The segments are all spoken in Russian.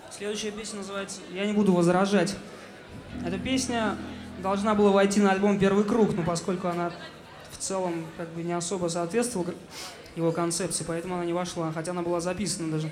Следующая песня называется «Я не буду возражать». Эта песня должна была войти на альбом «Первый круг», но поскольку она в целом как бы не особо соответствовала его концепции, поэтому она не вошла, хотя она была записана даже.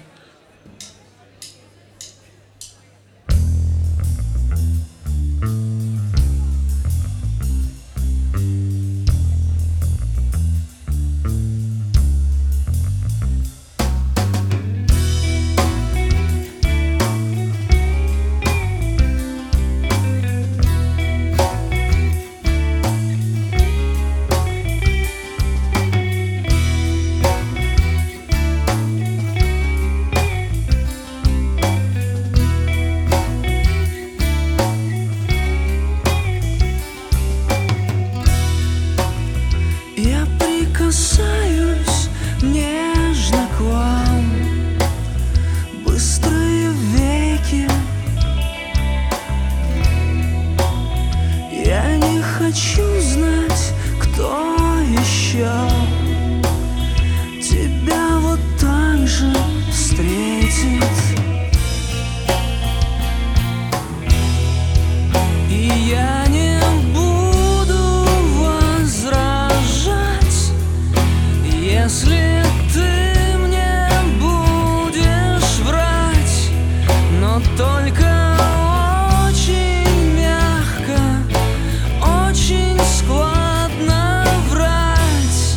Касаюсь нежно к вам, быстрые веки. Я не хочу знать, кто еще тебя вот так же встретит. И я не буду возражать, если ты мне будешь врать, но только очень мягко, очень складно врать.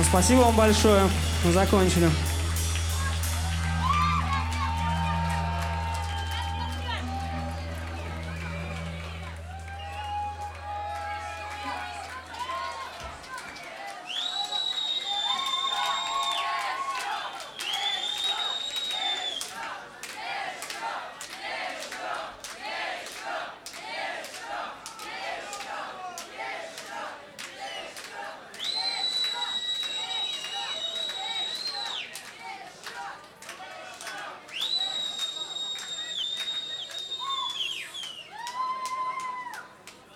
Спасибо вам большое. Мы закончили.